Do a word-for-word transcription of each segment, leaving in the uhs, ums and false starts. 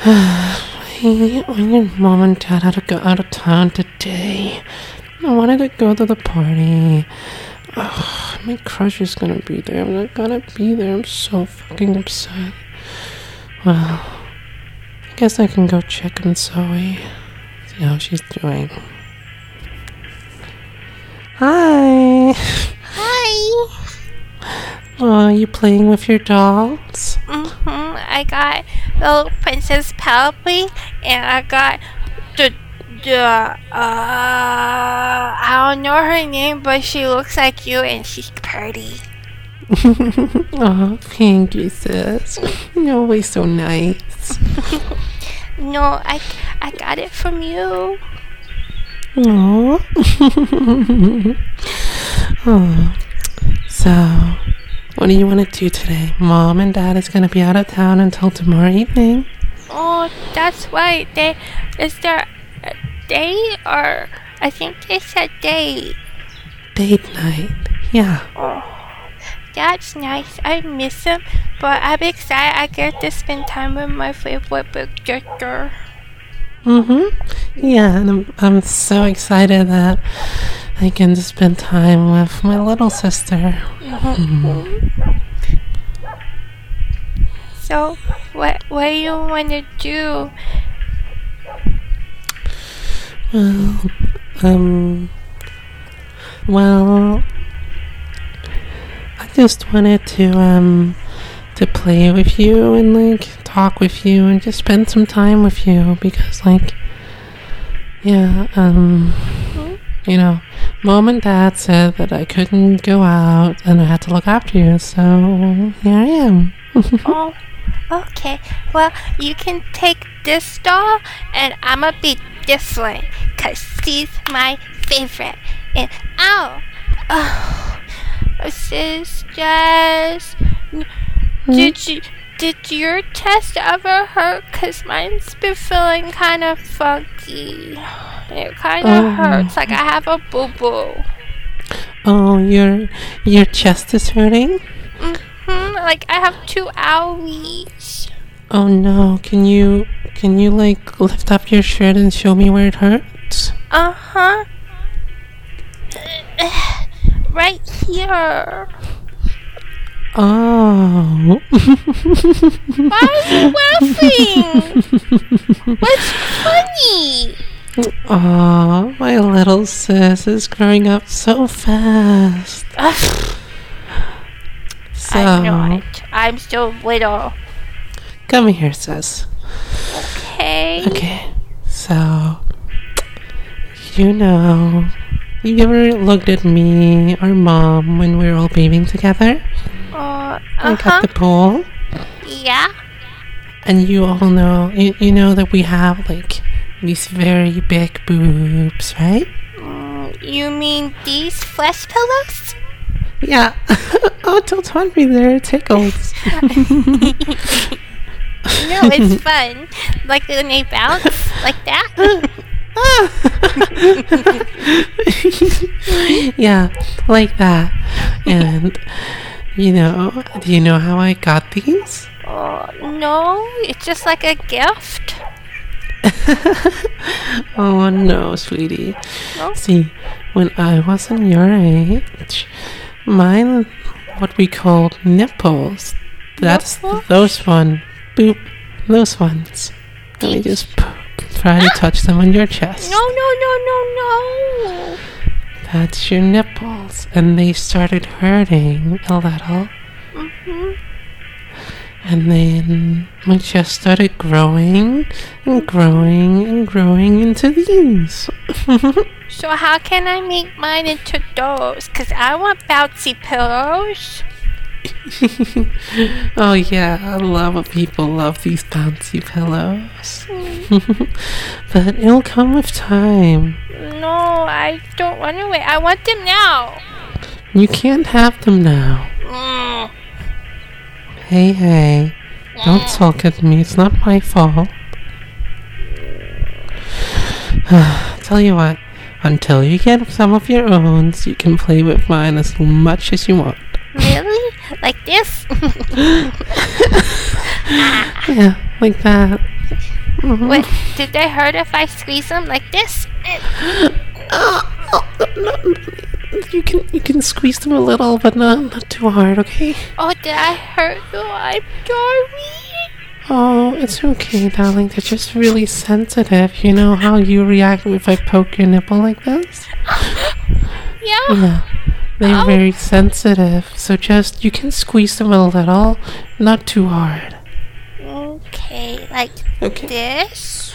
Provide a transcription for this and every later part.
Hey, when your mom and dad had to go out of town today, I wanted to go to the party. Ugh, my crush is gonna be there. I'm not gonna be there. I'm so fucking upset. Well, I guess I can go check on Zoe. See how she's doing. Hi. Hi. Oh, you playing with your dolls? Mm-hmm. I got little Princess Penelope, and I got the the uh I don't know her name, but she looks like you, and she's pretty. Oh, thank you, sis. You're always so nice. No, I I got it from you. Aww. Oh. So, what do you want to do today? Mom and Dad is going to be out of town until tomorrow evening. Oh, that's right. They is there a date, or I think they said date. Date night. Yeah. Oh, that's nice. I miss him, but I'm excited I get to spend time with my favorite big sister. Mm-hmm. Yeah, and I'm, I'm so excited that I can spend time with my little sister. Mm-hmm. So, what what do you want to do? Well, um, well, I just wanted to, um, to play with you and, like, talk with you and just spend some time with you because, like, yeah, um, you know, Mom and Dad said that I couldn't go out and I had to look after you, so here I am. Oh, okay. Well, you can take this doll, and I'ma be this one, cause she's my favorite. And ow, oh, sisters, did you did your chest ever hurt? Cause mine's been feeling kind of funky. It kind of Oh. hurts, like I have a boo boo. Oh, your your chest is hurting? Hmm, like I have two owies. Oh no, can you can you like lift up your shirt and show me where it hurts? Uh huh. Right here. Oh. Why are you laughing? What's funny? Aw, my little sis is growing up so fast. Ugh, So, I'm not. I'm still little. come here, sis. Okay. Okay, so, you know, you ever looked at me or Mom when we were all bathing together? Uh Like huh. at the pool? Yeah. And you all know, you, you know that we have, like, these very big boobs, right? Mm, you mean these flesh pillows? Yeah. Oh, don't taunt me there. It tickles. No, it's fun. Like when they bounce like that. Yeah, like that. And, you know, do you know how I got these? Oh no, it's just like a gift. Oh, no, sweetie. No? See, when I was in your age, mine, what we call nipples, that's Nipples? those one, boop, those ones. Let me just p- try to touch them on your chest. No, no, no, no, no. That's your nipples, and they started hurting a little, Mm-hmm. and then my chest started growing and growing and growing into these. So how can I make mine into those? Cause I want bouncy pillows. Oh yeah, a lot of people love these bouncy pillows. But it'll come with time. No, I don't want to wait. I want them now. You can't have them now. Mm. Hey, hey, don't sulk at me. It's not my fault. Tell you what, until you get some of your own, you can play with mine as much as you want. Really? Like this? Yeah, like that. Mhm. Wait, did they hurt if I squeeze them like this? Uh, oh, no, no, you can you can squeeze them a little, but not not too hard, okay? Oh, did I hurt you? I'm sorry. Oh, it's okay, darling. They're just really sensitive. You know how you react if I poke your nipple like this? Yeah. Yeah. They're Oh. very sensitive. So just, you can squeeze them a little, not too hard. Okay, like Okay. this.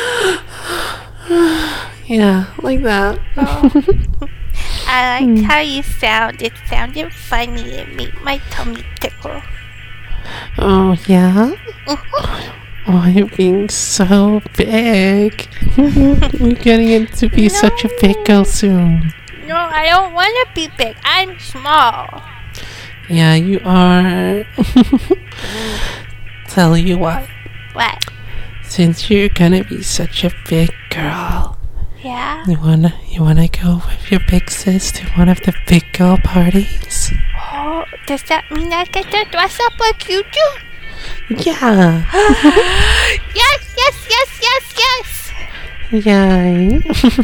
Yeah, like that. Oh. I liked Hmm. how you sound. It sounded funny. It made my tummy tickle. Oh, yeah? Mhm. Oh, you're being so big. You're getting it to be such a big girl soon. No, I don't want to be big. I'm small. Yeah, you are. Tell you what, What? since you're gonna be such a big girl, Yeah? you wanna you wanna go with your big sis to one of the big girl parties? Oh, does that mean I get to dress up like you do? Yeah. Yes, yes, yes, yes, yes. Yay.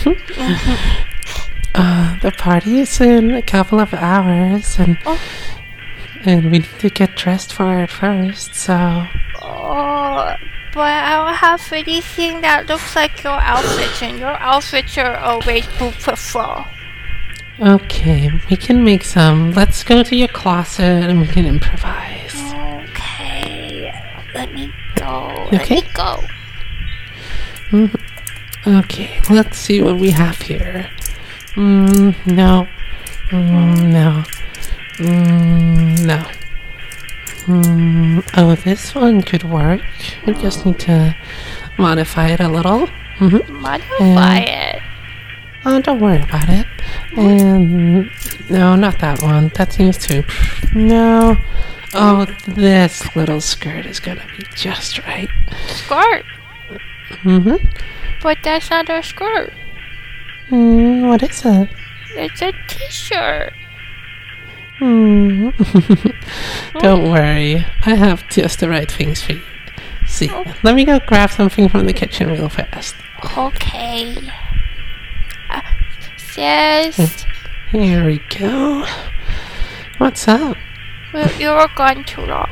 uh, the party is in a couple of hours, and Oh. and we need to get dressed for it first. So Oh, but I don't have anything that looks like your outfits, and your outfits are always beautiful. okay, we can make some. Let's go to your closet and we can improvise. Okay, let me go. Let Okay. me go. Mhm. Okay, let's see what we have here. Mm, no. Mm, no. Mm, no. Mm, oh, this one could work. We just need to modify it a little. Mm-hmm. Modify Um, it. Oh, don't worry about it. And no, not that one. That seems too. No. Oh, this little skirt is gonna be just right. Skirt. Mm-hmm. But that's not a skirt. Mm, what is it? It's a t-shirt. Hmm. Don't worry. I have just the right things for you. See, let me go grab something from the kitchen real fast. Okay. Uh, sis, Here we go. What's up? well, you were gone too long.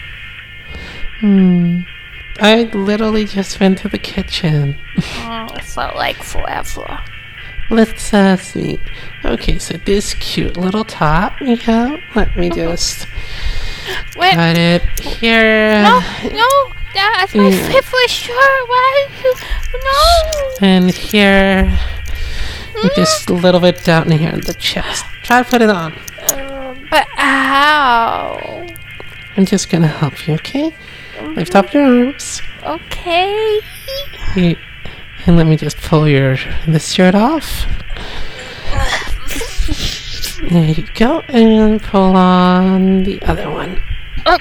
Hmm. I literally just went to the kitchen. Oh, it felt like forever. Let's uh, see. Okay, so this cute little top we have. Let me just Wait, cut it here. no, no, that's my Yeah. favorite shirt. Why? No. And here. And just a little bit down here in the chest. Try to put it on. Um, but how? I'm just gonna help you, okay? Lift up your arms. Okay. You- And let me just pull your this shirt off. There you go. And pull on the other one. Oh.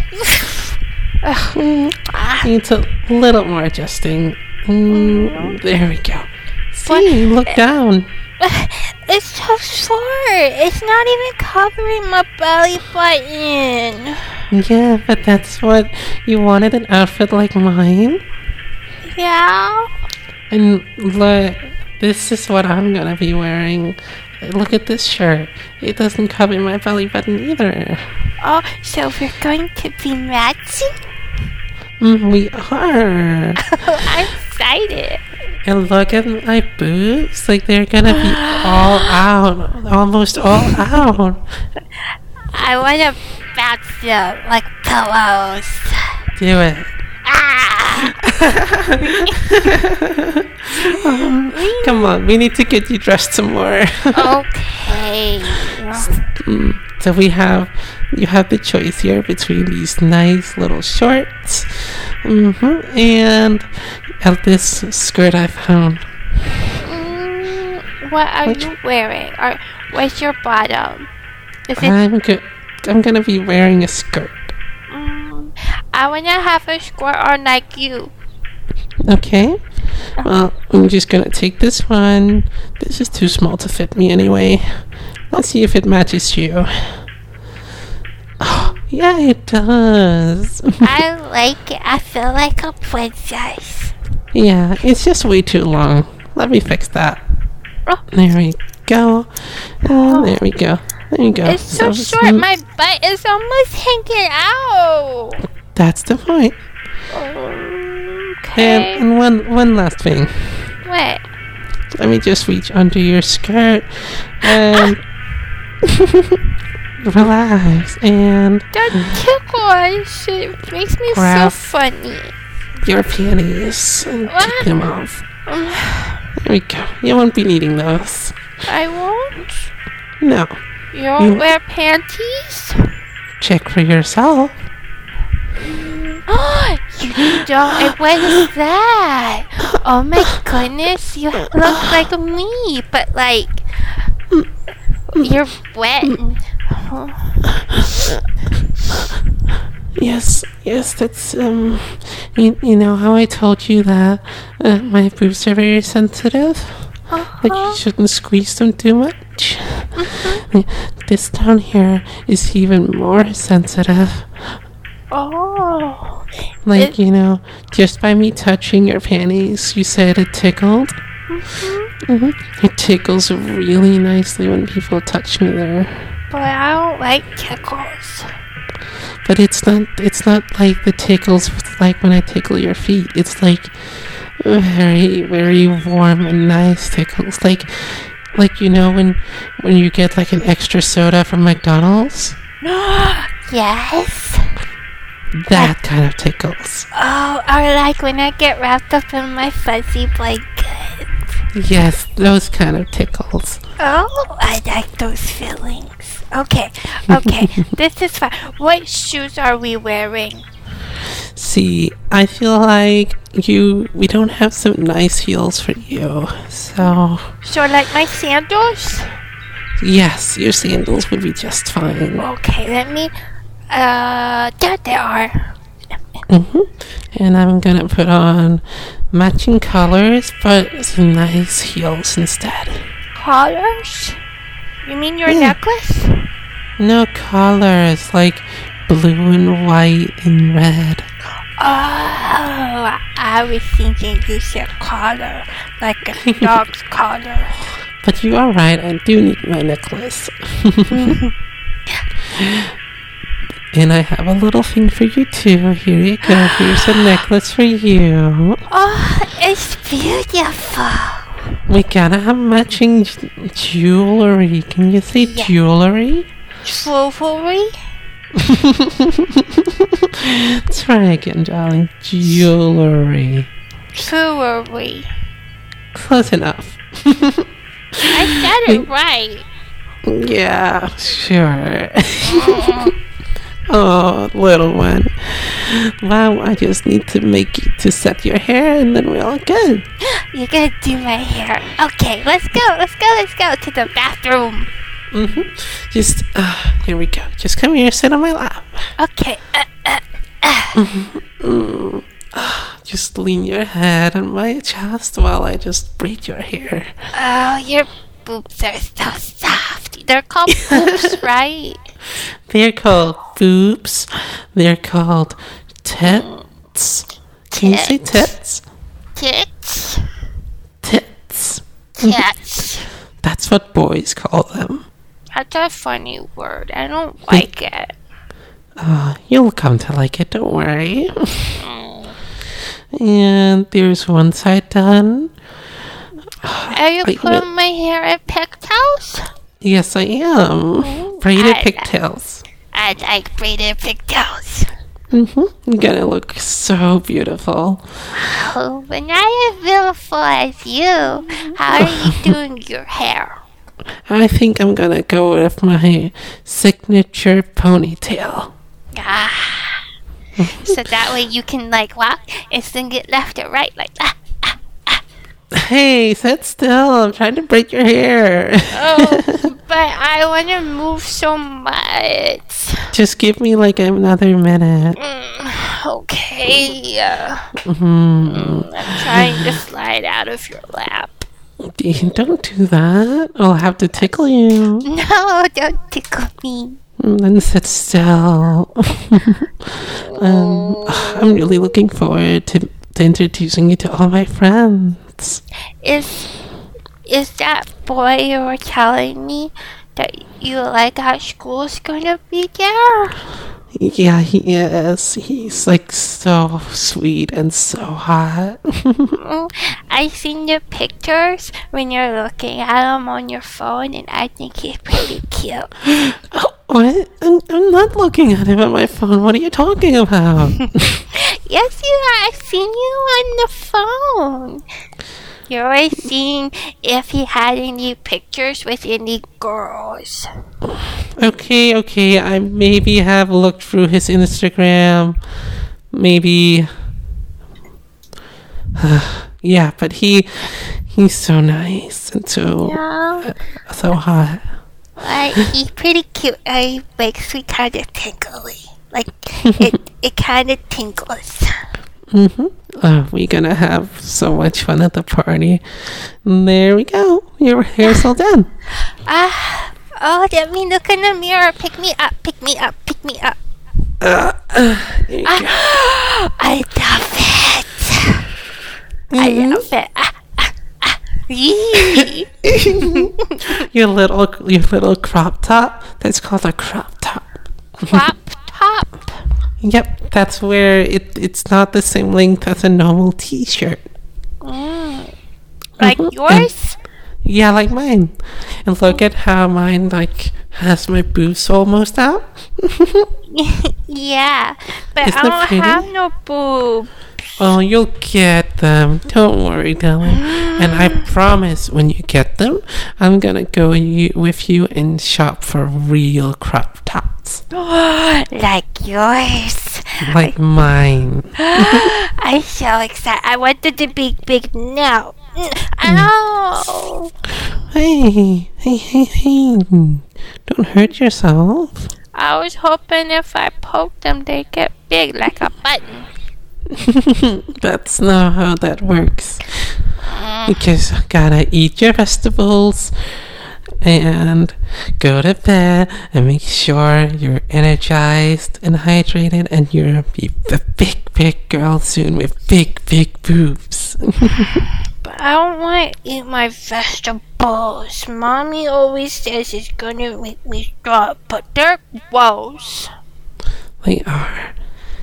Mm, needs a little more adjusting. Mm, there we go. See, look down. It's so short. It's not even covering my belly button. Yeah, but that's what you wanted, an outfit like mine. Yeah. And look, this is what I'm gonna be wearing. Look at this shirt. It doesn't cover my belly button either. Oh, so we're going to be matching? Mm, we are. I'm excited. And look at my boobs. Like they're gonna be all out. Almost all out. I want to bounce them like pillows. Do it. Ah! Come on, we need to get you dressed some more. Okay. Mm, so we have, you have the choice here between these nice little shorts, mm-hmm, and uh, this skirt I found. Mm, what are Which- you wearing? Or where's your bottom? Is it? I'm go- I'm gonna be wearing a skirt. Mm, I want to have a skirt on like you. Okay. Well, I'm just gonna take this one. This is too small to fit me anyway. Let's see if it matches you. Oh, yeah, it does. I like it. I feel like a princess. Yeah, it's just way too long. Let me fix that. Oh. There we go. And there we go. There you go. It's so, So short. My butt is almost hanging out. That's the point. Okay. And, and one one last thing. What? Let me just reach under your skirt and relax and That tickles. It makes me Grab. so funny. your panties and What? take them off. Um, There we go. You won't be needing those. I won't. No. You don't You- wear panties? Check for yourself. Oh, you don't. And what is that? Oh my goodness, you look like me, but like you're wet. Oh. Yes, yes, that's, um, you, you know how I told you that uh, my boobs are very sensitive? Like, Uh-huh. you shouldn't squeeze them too much. This down here is even more sensitive. Oh. Like, It- you know, just by me touching your panties, you said it tickled. Mhm. hmm It tickles really nicely when people touch me there. But I don't like tickles. But it's not, it's not like the tickles like when I tickle your feet. It's like very, very warm and nice tickles. Like, like, you know, when, when you get like an extra soda from McDonald's? Yes. That kind of tickles. Oh, or like when I get wrapped up in my fuzzy blanket. Yes, those kind of tickles. Oh, I like those feelings. Okay, okay, this is fine. What shoes are we wearing? See, I feel like you, we don't have some nice heels for you. So, So like my sandals? yes, your sandals would be just fine. Okay, let me, uh, there they are. hmm And I'm gonna put on matching colors, but some nice heels instead. Collars? You mean your Yeah. necklace? No colors, like blue and white and red. Oh, I was thinking you said collar, like a dog's collar. But you are right, I do need my necklace. And I have a little thing for you too. Here you go. Here's a necklace for you. Oh, it's beautiful. We gotta have matching j- jewelry. Can you say Yeah. jewelry? Jewelry? Try again, darling. Jewelry. Jewelry. Close enough. I said it right. Yeah, sure. Oh, little one. Wow, I just need to make you to set your hair and then we're all good. You're gonna do my hair. Okay, let's go, let's go, let's go to the bathroom. Mm-hmm. Just, uh, here we go. Just come here, sit on my lap. Okay, uh, uh, uh. Mm. Ah, just lean your head on my chest while I just braid your hair. Oh, your boobs are so soft. They're called boobs, right? They're called boobs. They're called tits. Can you say tits? Tits? Tits. Tits. That's what boys call them. That's a funny word. I don't like it. Uh, you'll come to like it, don't worry. And there's one side done. Are you I- putting my hair in pigtails? Yes, I am. Ooh, Braided I- pigtails. I like braided pigtails. Mm-hmm. You're gonna look so beautiful. Oh, but not as beautiful as you. How are you doing your hair? I think I'm gonna go with my signature ponytail. Ah. So that way you can like walk and swing it left or right like that. Hey, sit still. I'm trying to braid your hair. Oh, but I want to move so much. Just give me like another minute. Mm, okay. Uh, Mm-hmm. I'm trying to slide out of your lap. Don't do that. I'll have to tickle you. No, don't tickle me. And then sit still. um, I'm really looking forward to to introducing you to all my friends. Is is that boy you were telling me that you like how school's gonna be there? Yeah, he is. He's like so sweet and so hot. Mm, I seen the pictures when you're looking at him on your phone, and I think he's pretty cute. Oh, what? I'm, I'm not looking at him on my phone. What are you talking about? Yes, you are. I've seen you on the phone. You were seeing if he had any pictures with any girls. Okay, okay. I maybe have looked through his Instagram. Maybe. Yeah, but he he's so nice and so Yeah. uh, so hot. Like, he's pretty cute. Uh, he makes me kind of tingly. Like, it, it kind of tingles. Mm-hmm. Uh, we're gonna have so much fun at the party. There we go. Your hair's all done. Ah, oh, let me look in the mirror. Pick me up, pick me up, pick me up. Uh, uh, there you go. Ah, I love it. I Mhm. love it. Ah, ah, ah. Yee. Your little your little crop top. That's called a crop top. Crop top. Yep, that's where it it's not the same length as a normal t-shirt. Mm. Like Mhm. yours? Yeah, like mine. And look at how mine like has my boobs almost out. Yeah, but Isn't I it don't pretty? have no boob. Oh, you'll get them. Don't worry, darling. And I promise, when you get them, I'm gonna go you, with you and shop for real crop tops, Like yours. like mine. I'm so excited. I wanted to be big now. Ow! Hey, hey, hey, hey! Don't hurt yourself. I was hoping if I poked them, they'd get big like a button. That's not how that works. You just gotta eat your vegetables and go to bed and make sure you're energized and hydrated, and you'll be a big, big girl soon with big, big boobs. But I don't want to eat my vegetables. Mommy always says it's gonna make me strong, but they're gross. They are.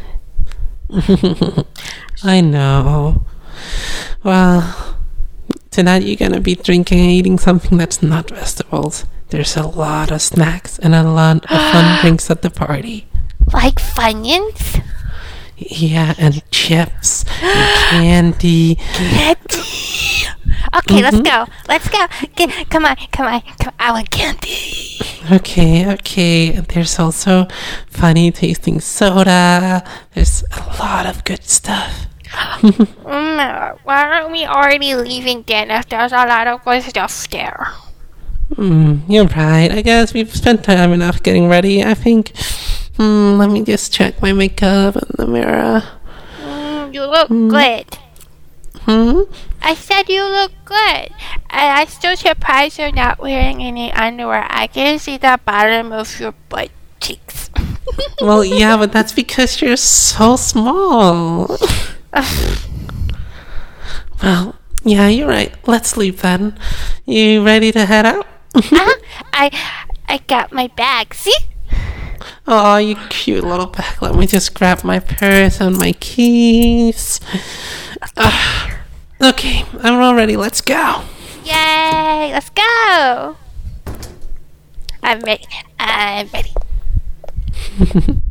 I know. Well, tonight you're gonna be drinking and eating something that's not vegetables. There's a lot of snacks and a lot of fun drinks at the party. Like Funyuns? Yeah, and chips and candy. Candy. Okay, let's go. Let's go. Get, come on, come on, come on. I want candy. Okay, okay. There's also funny tasting soda. There's a lot of good stuff. Mm, why aren't we already leaving then if there's a lot of good stuff there? Mm, you're right. I guess we've spent time enough getting ready. I think. Hmm, let me just check my makeup in the mirror. Mm, you look good. Hmm? I said you look good. And I'm still surprised you're not wearing any underwear. I can see the bottom of your butt cheeks. Well, yeah, but that's because you're so small. Well, yeah, you're right. Let's leave then. You ready to head out? uh, I I got my bag. See? Oh, you cute little bag. Let me just grab my purse and my keys. Uh, okay, I'm all ready. Let's go. Yay! Let's go. I'm ready. I'm ready.